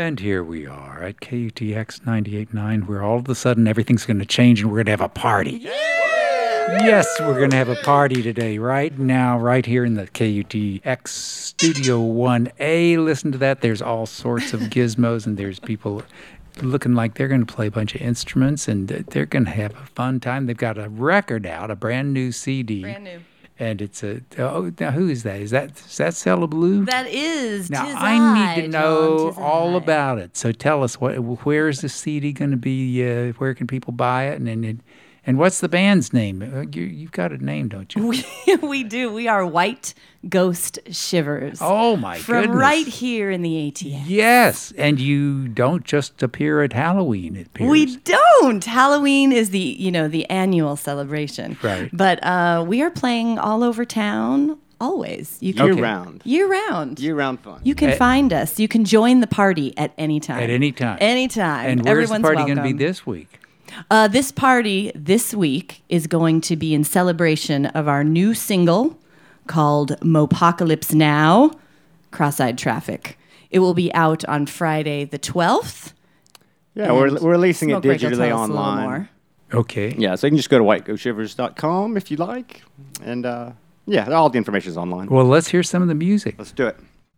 And here we are at KUTX 98.9, where all of a sudden everything's going to change and we're going to have a party. Yes, we're going to have a party today, right now, right here in the KUTX Studio 1A. Listen to that. There's all sorts of gizmos, and there's people looking like they're going to play a bunch of instruments, and they're going to have a fun time. They've got a record out, a brand new CD. Brand new. And it's now who is that? Is that Cella Blue? That is. Now tis I need to John, know tis all I. about it. So tell us, where is the CD going to be? Where can people buy it? And what's the band's name? You've got a name, don't you? We do. We are White Ghost Shivers. Oh my From goodness! right here in the ATX. Yes, and you don't just appear at Halloween. It appears. We don't. Halloween is the annual celebration. Right. But we are playing all over town always. You can Year-round. Year-round. Year-round fun. You can find us. You can join the party at any time. At any time. Anytime. And where's Everyone's the party going to welcome. be this week? This party this week is going to be in celebration of our new single called Mopocalypse Now, Cross-Eyed Traffic. It will be out on Friday the 12th. Yeah, we're releasing it Smoke Break will digitally tell us a little online. more. Okay. Yeah, so you can just go to whiteghostshivers.com if you like. And yeah, all the information is online. Well, let's hear some of the music. Let's do it.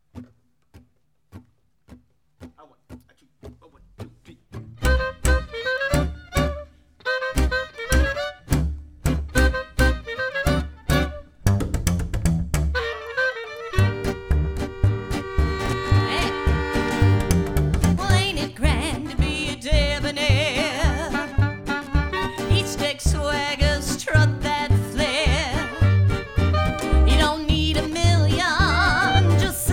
Well, ain't it grand to be a debonair? Each deck swagger, strut that flair. You don't need a million, just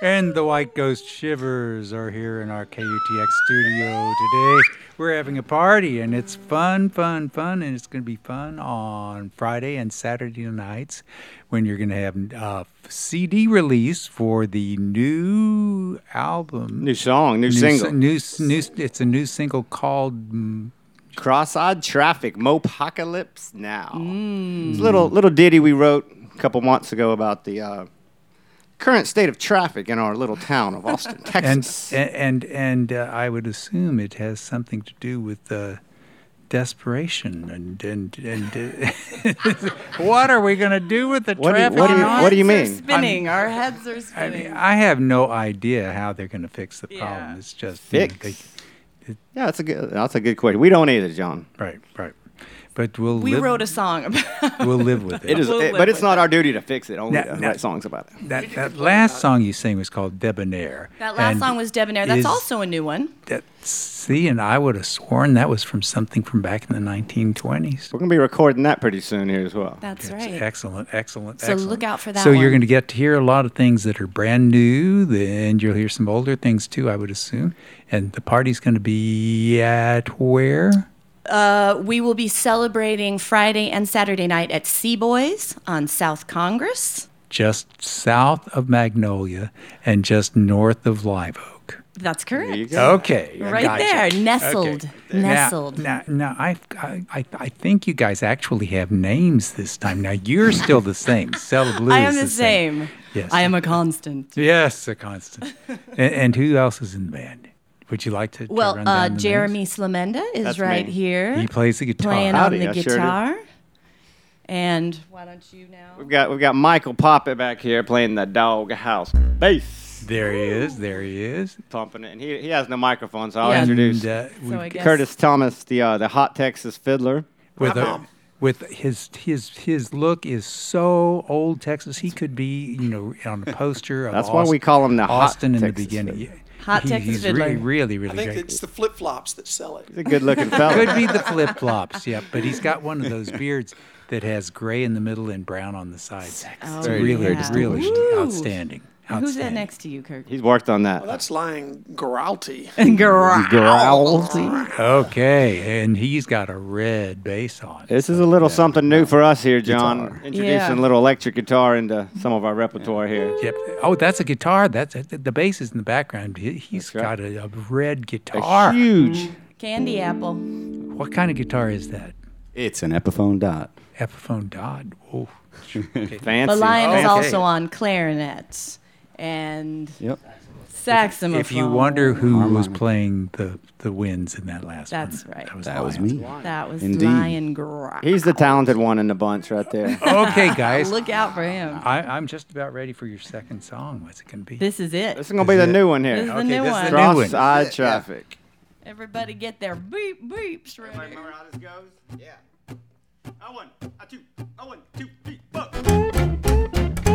And the White Ghost Shivers are here in our KUTX studio today. We're having a party, and it's fun, and it's going to be fun on Friday and Saturday nights when you're going to have a CD release for the new album. New song, new single. It's a new single called Cross-Eyed Traffic, Mopocalypse Now. It's a little ditty we wrote a couple months ago about the current state of traffic in our little town of Austin, Texas. And I would assume it has something to do with desperation and what are we going to do with the traffic? What do you mean? Spinning. Our heads are spinning. I have no idea how they're going to fix the problem. It's just fix. Yeah, that's a good question. We don't either, John. Right. But we wrote a song about we'll live with it. But it's not our duty to fix it. Only to write songs about it. That last song you sang was called Debonair. That last song was Debonair. That's also a new one. And I would have sworn that was from something from back in the 1920s. We're going to be recording that pretty soon here as well. That's right. Excellent. So look out for that So one. you're going to get to hear a lot of things that are brand new, and you'll hear some older things too, I would assume. And the party's going to be at where? We will be celebrating Friday and Saturday night at Seaboys on South Congress. Just south of Magnolia and just north of Live Oak. That's correct. There you go. Okay. Right gotcha. there, nestled. Okay. Nestled. Now, I think you guys actually have names this time. Now, you're still the same. Cella Blue I am is the same. Yes. I am a constant. Yes, a constant. and who else is in the band? Would you like to run down the Jeremy names? Slamenda is That's right me. here. He plays the guitar. Playing Howdy, on the I sure do. guitar. And why don't you now? We've got Michael Poppet back here playing the dog house bass. There he is. Pumping it. And he has no microphone, so I'll Yeah. introduce So I guess Curtis Thomas, the hot Texas fiddler. With his look is so old Texas. He could be, on a poster of That's why we call him the Austin hot in Texas the beginning. fiddler. Hot Texas he's fiddler. really I think great. it's the flip-flops that sell it. He's a good-looking fella. Could be the flip flops, yeah. But he's got one of those beards that has gray in the middle and brown on the sides. It's Very really Woo. outstanding. Who's that next to you, Kirk? He's worked on that. Well, that's lying Geralti. Okay, and he's got a red bass on. This is a little something new for us here, John. Guitar. Introducing Yeah. a little electric guitar into some of our repertoire here. Yep. Oh, that's a guitar. That's the bass is in the background. He's That's right. got a red guitar. A huge. Candy Apple. What kind of guitar is that? It's an Epiphone Dot. Epiphone Dodd. Oh, okay. Fancy. But Lion is Okay. also on clarinet and Yep. saxophone. If you wonder who was playing the winds in that last one, That's right. That was Lions. me. That was Indeed. Lion Growl. He's the talented one in the bunch right there. Okay, guys. Look out for him. I'm just about ready for your second song. What's it going to be? This is it. This is going to be the new one This is here. the new this is one. the new one. Cross-eyed traffic. Everybody get their beep beeps ready. Remember how this goes? Yeah. A one, a two, a 1, 2, 3, 4.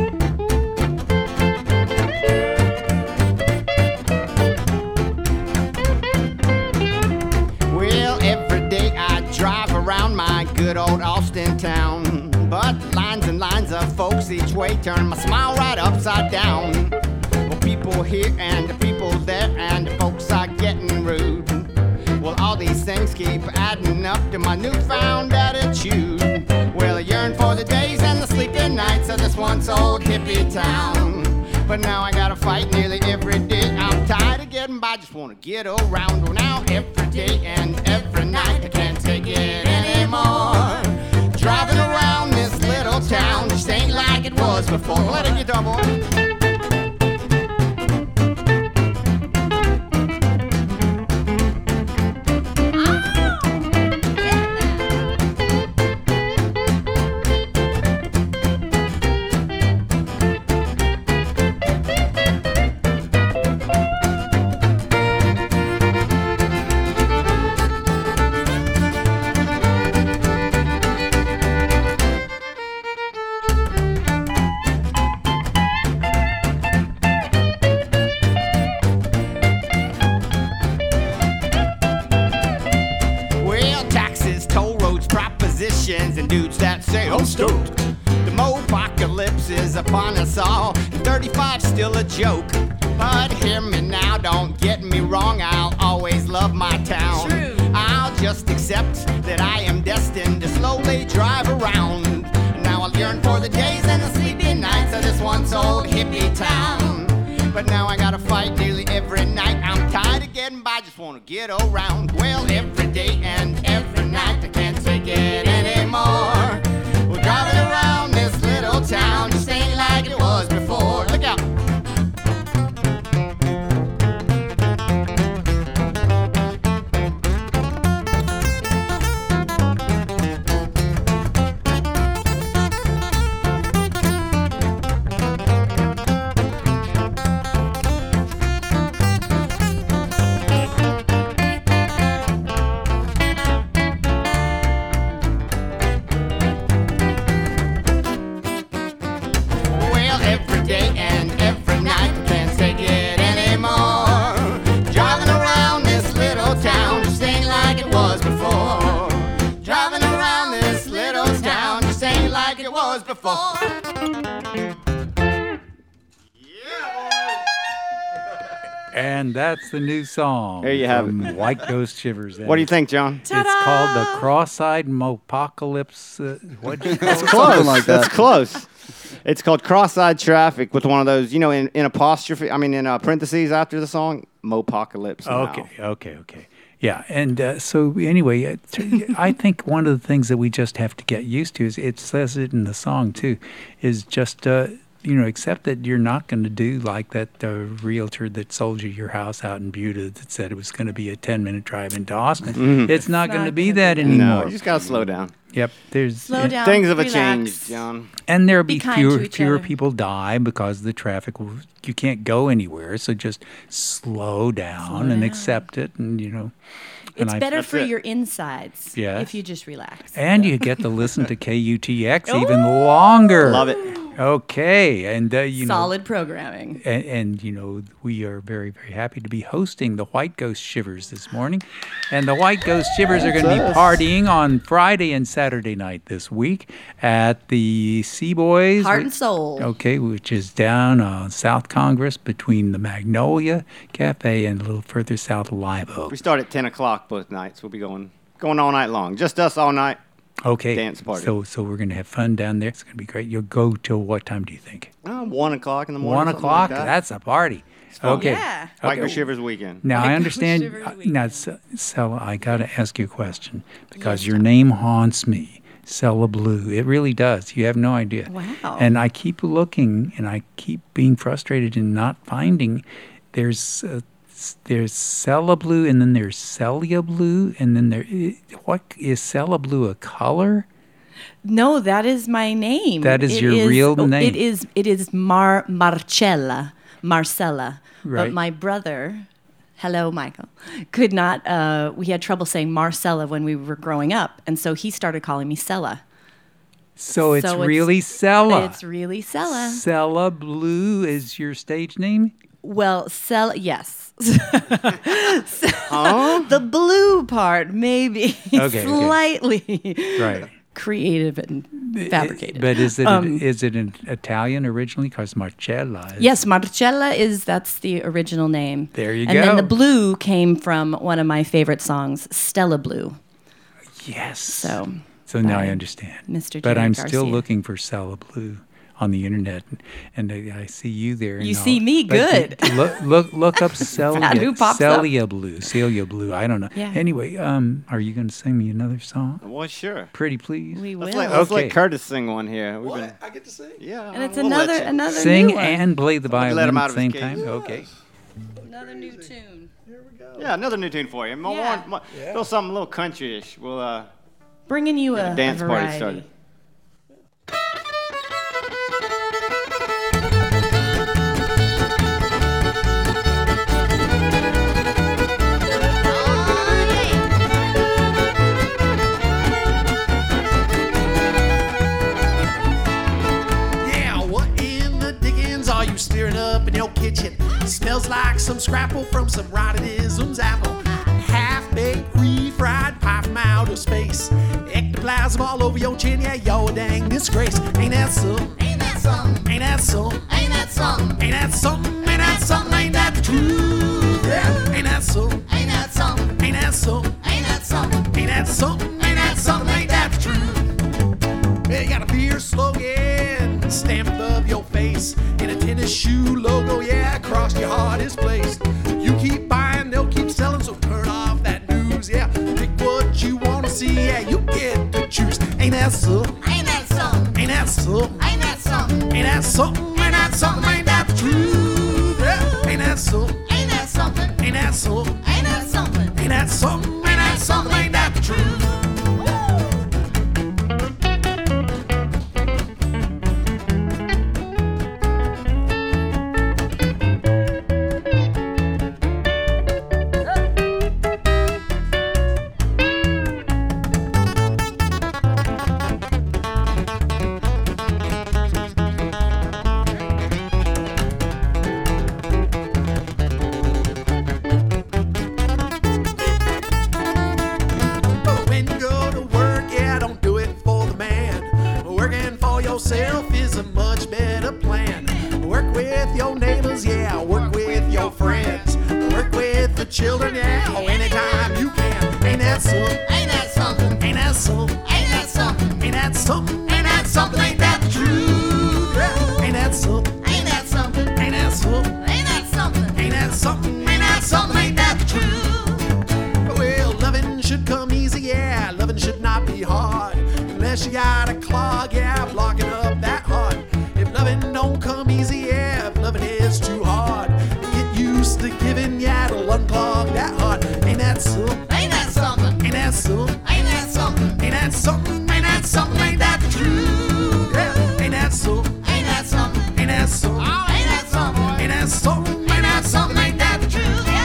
Well, every day I drive around my good old Austin town, but lines and lines of folks each way turn my smile right upside down. Well, people here and the people there and the folks are getting rude. Well, all these things keep adding up to my newfound attitude. Well, I yearn for the days and the sleeping nights of this once old hippie town. But now I gotta fight nearly every day. I'm tired of getting by, just wanna get around. Well, now every day and every night I can't take it anymore. Driving around this little town just ain't like it was before. Let it get boy. Well, taxes, toll roads, propositions, and dudes that say, I'm stoked. The mo-apocalypse is upon us all, and 35's still a joke. But hear me now, don't get me wrong, I'll always love my town. True. I'll just accept that I am destined to slowly drive around. Now I'll yearn for the days and the sleepy nights of this once old hippie town. But now I gotta fight nearly every night. I'm tired of getting by, just wanna get around. Well, every day and every night I can't take it anymore. We're driving around this little town, just ain't like it was before. Look out. Well, every day and every night I can't take it anymore. Driving around this little town just ain't like it was before. Driving around this little town just ain't like it was before. And that's the new song. There you have from it. White Ghost Shivers. What do you think, John? It's called the Cross-Eyed Mopocalypse. What do you call it? Something like that. That's close. It's called Cross-Eyed Traffic with one of those, in apostrophe, in parentheses after the song, Mopocalypse Now. Okay. Yeah, and so anyway, I think one of the things that we just have to get used to is, it says it in the song too, is just accept that you're not going to do like that realtor that sold you your house out in Buda that said it was going to be a 10-minute drive into Austin. It's not going to be that No, anymore. you just got to slow down. Yep, there's Slow down. Things have relax. changed, John. and there'll be Be kind to fewer each fewer other. people die because the traffic. You can't go anywhere, so just slow down and accept it, and It's better That's for it. your insides Yes. if you just relax. And you get to listen to KUTX even longer. Love it. Okay, and Solid programming. And we are very, very happy to be hosting the White Ghost Shivers this morning. And the White Ghost Shivers are going to be partying on Friday and Saturday night this week at the Seaboys. Heart and Soul. Okay, which is down on South Congress between the Magnolia Cafe and a little further south, Live Oak. We start at 10 o'clock both nights. We'll be going all night long. Just us all night. Okay, Dance party. So we're going to have fun down there. It's going to be great. You'll go till what time do you think? 1 o'clock in the morning. 1 something o'clock? Like that. That's a party. fun. Okay. Yeah. White Okay. Ghost Shivers weekend. Now, I White understand. Ghost Shivers Now, Sella, I got to ask you a question because your name haunts me, Sella Blue. It really does. You have no idea. Wow. And I keep looking, and I keep being frustrated in not finding. There's Sella Blue, and then there's Celia Blue, and then what is Sella Blue a color? No, that is my name. That is your real name. It is Marcella. But Right. my brother, hello Michael, could not. We had trouble saying Marcella when we were growing up, and so he started calling me Sella. So it's So really Sella. It's really Sella. Sella Blue is your stage name? Well, Sella, yes. The blue part, maybe Okay. slightly Right. creative and fabricated. But is it an Italian originally? Because Marcella is. Yes, Marcella that's the original name. There you and go. then the blue came from one of my favorite songs, Stella Blue. Yes. So now I by understand. Mr. But Jerry I'm still Garcia. looking for Sella Blue on the internet, and I see you there. and You all. see me, But good. Look up Celia. Who pops up? Celia Blue. I don't know. Yeah. Anyway, are you going to sing me another song? Well, sure. Pretty please. we will. Let's Okay. let Curtis sing one here. We've What? been- I get to sing? yeah. and it's we'll let you. another Sing new one. and play the Somebody violin let him at out the of same his time. cage. Okay. Another new tune. Here we go. Yeah, another new tune for you. Yeah. Little something a little country-ish. We'll Bringing you get a a dance party variety. started. Yeah, what in the dickens are you stirring up in your kitchen? Smells like some scrapple from some rotted isms apple. Half-baked, refried pie from outer space. Ectoplasm all over your chin, yeah, you're a dang disgrace. Ain't that something? Ain't that something? Ain't that something? Ain't that something? Ain't that something? Ain't that something? Ain't that something? Ain't that something? Ain't that something? Ain't that something? Ain't that something? Ain't that something? Ain't that the truth? Yeah. Ain't that something? Ain't that something? Ain't that something? Ain't that something? Ain't that something? Ain't that something? Ain't that the truth? When you go to work, yeah, don't do it for the man. Working for yourself is a much better plan. Work with your neighbors, yeah, work with your friends. Work with the children, yeah, anytime you can. Ain't that something? Ain't that something? Ain't that something? Ain't that something? Ain't that something? Ain't that something? Ain't that the truth? Yeah. Ain't that something? Ain't that something? Ain't that something? Ain't that something? Ain't that something? Ain't that something? Ain't that the truth? Well, loving should come easy, yeah. Loving should not be hard. Unless you got a clog, yeah, blocking up that heart. If loving don't come easy, yeah. If loving is too hard, get used to giving, yeah, it'll unclog that heart. Ain't that something? Ain't that something? Ain't that something? Ain't that something? Ain't that something? Ain't that something? Ain't that the truth? Yeah. Ain't that something? Ain't that something? Ain't that something? Oh, ain't that something? Ain't that something? Ain't that something? Ain't that the truth?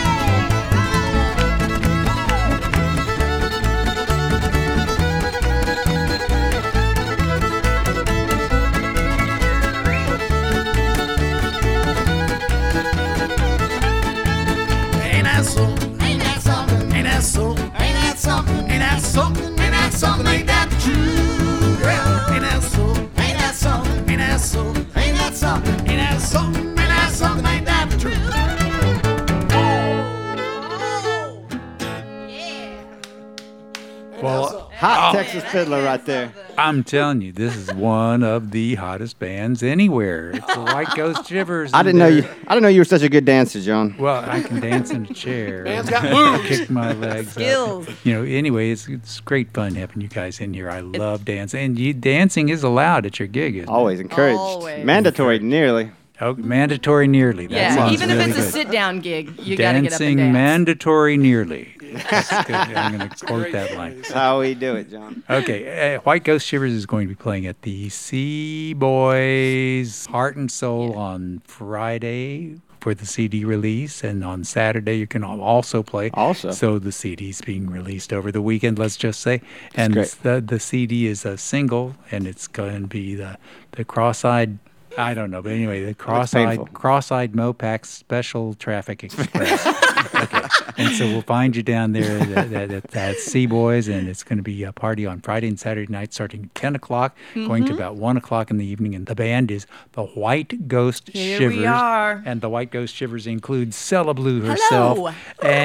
Ain't that something? Ain't that something? Ain't that something? Ain't that something? Ain't that something? Ain't that something? Ain't that the truth? Yeah. Ain't that something? Ain't that something? Ain't that something? Ain't that something? Ain't that something? Ain't that something? Ain't that the truth? Well, Hot Texas Fiddler right there. I'm telling you, this is one of the hottest bands anywhere. It's the White Ghost Shivers. I and didn't know they're- you. I didn't know you were such a good dancer, John. Well, I can dance in a chair. Man's got moves. Kick my legs Skills. up. You know, anyway, it's great fun having you guys in here. I love dancing. And dancing is allowed at your gig, isn't it? Always encouraged. Always. Mandatory, nearly. Oh, mandatory nearly. That Yeah, sounds even if really it's a good. sit-down gig, you got to get up and Dancing dance. mandatory nearly. That's good. I'm going to quote that line. That's how we do it, John. Okay, White Ghost Shivers is going to be playing at the Sea Boys Heart and Soul on Friday for the CD release, and on Saturday you can also play. Also. So the CD's being released over the weekend, let's just say. And great. the CD is a single, and it's going to be the cross-eyed, I don't know, but anyway, the painful. cross-eyed Mopac Special Traffic Express. Okay. And so we'll find you down there at Sea Boys, and it's going to be a party on Friday and Saturday night starting at 10 o'clock, going to about 1 o'clock in the evening. And the band is the White Ghost Here Shivers. we are. And the White Ghost Shivers includes Cella Blue herself. Hello.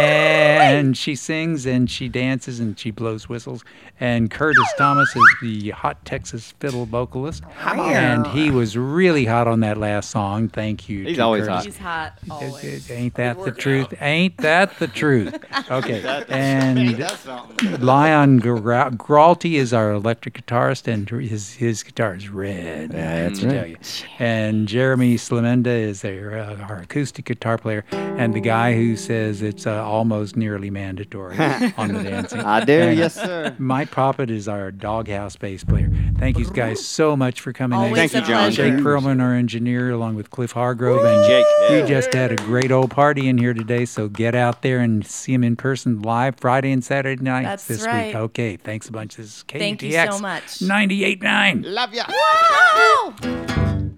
And she sings and she dances and she blows whistles. And Curtis Thomas is the Hot Texas Fiddle vocalist. And he was really hot on that last song. Thank you. He's to always Curtis. hot. He's hot always. Ain't that the truth? Ain't that the truth? Okay. And That's something. Lion Gralty is our electric guitarist, and his guitar is red. Yeah, that's I right. tell you. And Jeremy Slamenda is our acoustic guitar player, and the guy who says it's almost nearly mandatory on the dancing. I do, And yes, sir. Mike Poppet is our doghouse bass player. Thank you guys so much for coming in. Always Thank you, a John. pleasure. Jake Perlman, our engineer, along with Cliff Hargrove. And Jake, yeah. we just had a great old party in here today, so get out there and see him in person live Friday and Saturday nights That's this right. week. Okay, thanks a bunch. This is KUTX Thank you so much. 98.9. Love ya. Wow!